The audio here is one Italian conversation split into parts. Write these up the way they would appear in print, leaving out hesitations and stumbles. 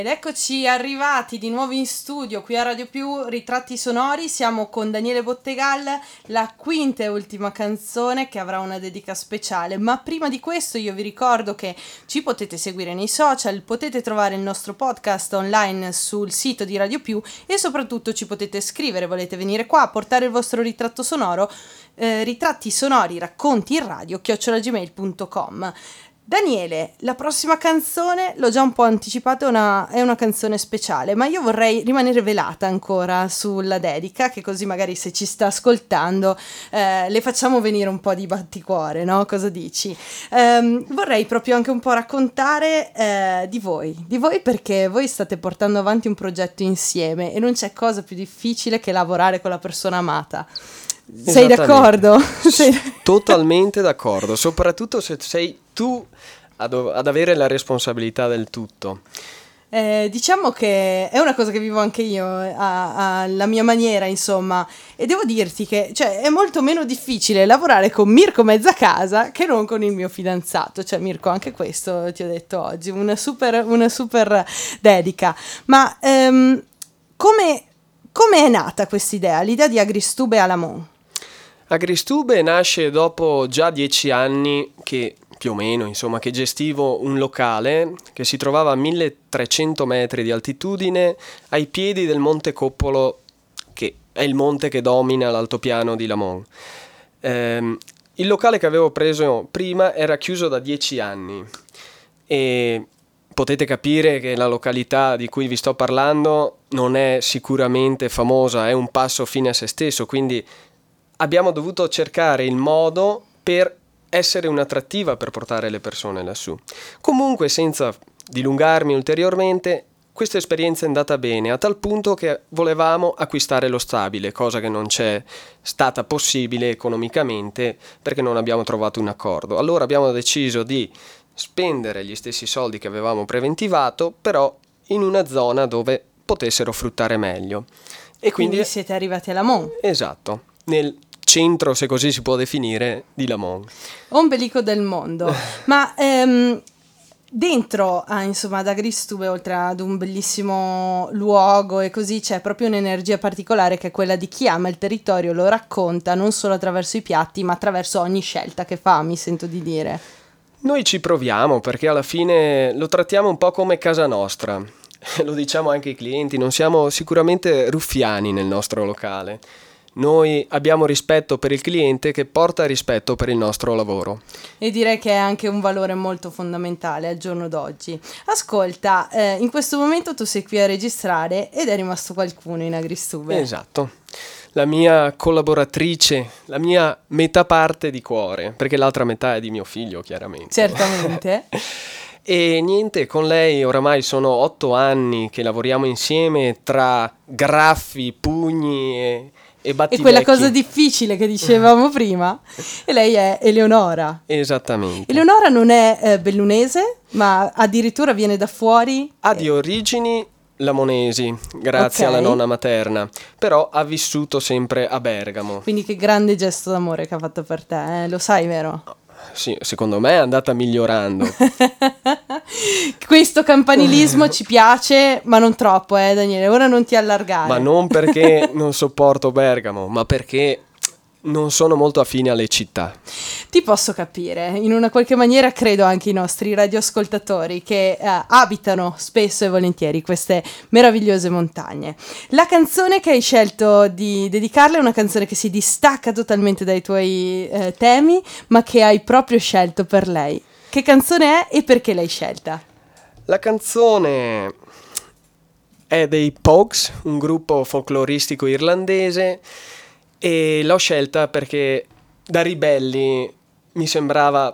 Ed eccoci arrivati di nuovo in studio qui a Radio Più, Ritratti Sonori. Siamo con Daniele Bottegal, la quinta e ultima canzone che avrà una dedica speciale. Ma prima di questo io vi ricordo che ci potete seguire nei social, potete trovare il nostro podcast online sul sito di Radio Più e soprattutto ci potete scrivere, volete venire qua a portare il vostro ritratto sonoro, ritratti sonori racconti in radio @gmail.com. Daniele, la prossima canzone, l'ho già un po' anticipato, è una canzone speciale, ma io vorrei rimanere velata ancora sulla dedica, che così magari se ci sta ascoltando le facciamo venire un po' di batticuore, no? Cosa dici? Vorrei proprio anche un po' raccontare di voi perché voi state portando avanti un progetto insieme e non c'è cosa più difficile che lavorare con la persona amata. Sei d'accordo? Totalmente d'accordo, soprattutto se sei tu ad avere la responsabilità del tutto. Diciamo che è una cosa che vivo anche io alla mia maniera, insomma, e devo dirti che è molto meno difficile lavorare con Mirko Mezzacasa che non con il mio fidanzato. Mirko, anche questo ti ho detto oggi, una super dedica. Ma come è nata questa idea, l'idea di Agristube à la Mon? Agristube nasce dopo già 10 anni che più o meno, insomma, che gestivo un locale che si trovava a 1300 metri di altitudine ai piedi del Monte Coppolo, che è il monte che domina l'altopiano di Lamont. Il locale che avevo preso prima era chiuso da 10 anni e potete capire che la località di cui vi sto parlando non è sicuramente famosa, è un passo fine a se stesso, quindi abbiamo dovuto cercare il modo per essere un'attrattiva per portare le persone lassù. Comunque, senza dilungarmi ulteriormente, questa esperienza è andata bene a tal punto che volevamo acquistare lo stabile, cosa che non c'è stata possibile economicamente perché non abbiamo trovato un accordo. Allora abbiamo deciso di spendere gli stessi soldi che avevamo preventivato, però in una zona dove potessero fruttare meglio. E quindi siete arrivati a Lamont. Esatto, nel centro, se così si può definire, di Lamont. Ombelico del mondo. Ma dentro insomma ad Agristube, oltre ad un bellissimo luogo e così, c'è proprio un'energia particolare che è quella di chi ama il territorio, lo racconta non solo attraverso i piatti ma attraverso ogni scelta che fa, mi sento di dire. Noi ci proviamo perché alla fine lo trattiamo un po' come casa nostra, lo diciamo anche ai clienti, non siamo sicuramente ruffiani nel nostro locale. Noi abbiamo rispetto per il cliente che porta rispetto per il nostro lavoro. E direi che è anche un valore molto fondamentale al giorno d'oggi. Ascolta, in questo momento tu sei qui a registrare ed è rimasto qualcuno in Agristube. Esatto, la mia collaboratrice, la mia metà parte di cuore, perché l'altra metà è di mio figlio, chiaramente. Certamente. E niente, con lei oramai sono 8 anni che lavoriamo insieme tra graffi, pugni e battivecchi. E quella cosa difficile che dicevamo prima. E lei è Eleonora. Esattamente. Eleonora non è bellunese, ma addirittura viene da fuori. Ha di origini lamonesi, grazie alla nonna materna, però ha vissuto sempre a Bergamo. Quindi che grande gesto d'amore che ha fatto per te, lo sai, vero? Sì, secondo me è andata migliorando. Questo campanilismo ci piace, ma non troppo, Daniele, ora non ti allargare. Ma non perché non sopporto Bergamo, ma perché non sono molto affine alle città. Ti posso capire, in una qualche maniera credo anche i nostri radioascoltatori che abitano spesso e volentieri queste meravigliose montagne. La canzone che hai scelto di dedicarle è una canzone che si distacca totalmente dai tuoi temi, ma che hai proprio scelto per lei. Che canzone è e perché l'hai scelta? La canzone è dei Pogues, un gruppo folcloristico irlandese, e l'ho scelta perché da ribelli mi sembrava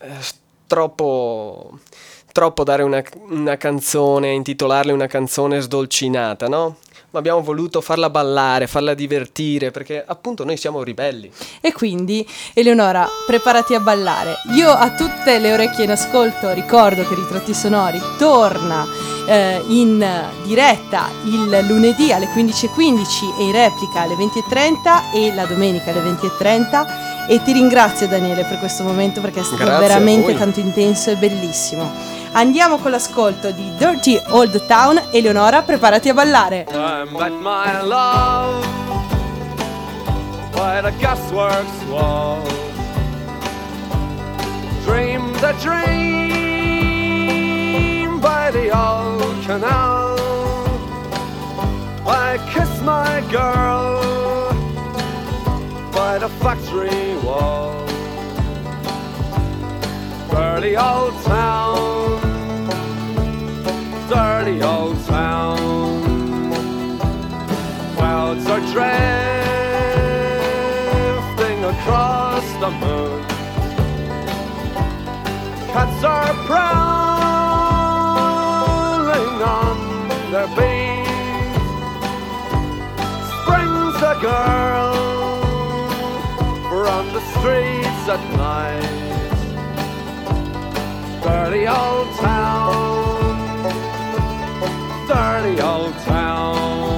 troppo dare una canzone, intitolarle una canzone sdolcinata, no? Ma abbiamo voluto farla ballare, farla divertire, perché appunto noi siamo ribelli. E quindi, Eleonora, preparati a ballare. Io a tutte le orecchie in ascolto ricordo che Ritratti Sonori torna in diretta il lunedì alle 15:15 e in replica alle 20:30 e la domenica alle 20:30. E ti ringrazio, Daniele, per questo momento perché è stato veramente tanto intenso e bellissimo. Andiamo con l'ascolto di Dirty Old Town. Eleonora, preparati a ballare. I met my love by the gasworks wall. Dreamed a dream by the old canal. I kissed my girl by the factory wall. Dirty old town, dirty old town. Clouds are drifting across the moon. Cats are prowling on their beat. Springs a girl from the streets at night. Dirty old town, dirty old town.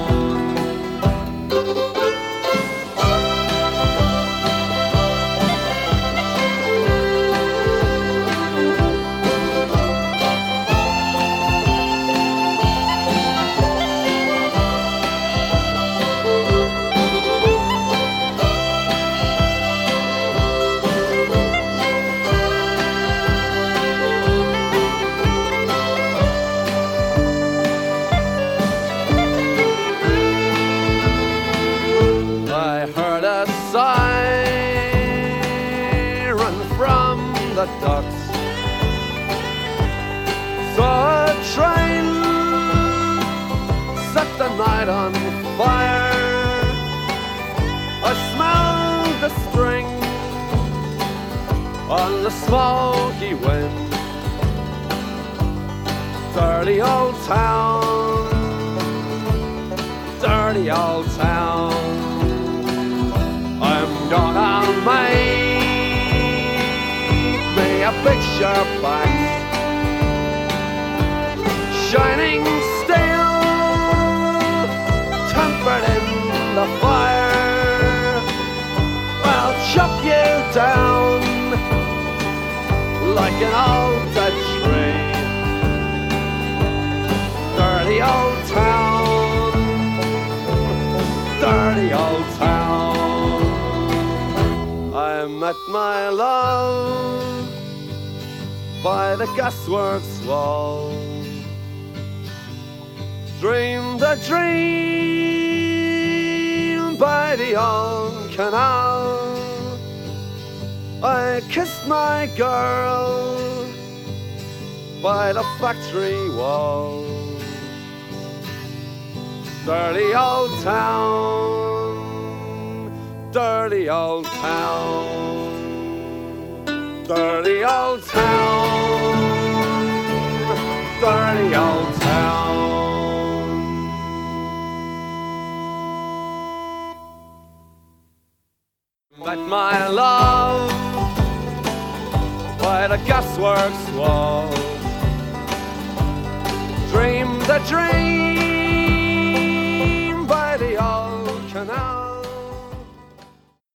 The ducks. Saw a train set the night on fire. I smelled the string on the smoky wind. Dirty old town, dirty old town. I'm gonna make a picture box, shining steel, tempered in the fire. I'll chop you down like an old dead tree. Dirty old town, dirty old town. I met my love by the gasworks wall. Dreamed a dream by the old canal. I kissed my girl by the factory wall. Dirty old town, dirty old town. Dirty old town, dirty old town. Met my love by the gasworks wall. Dreamed a dream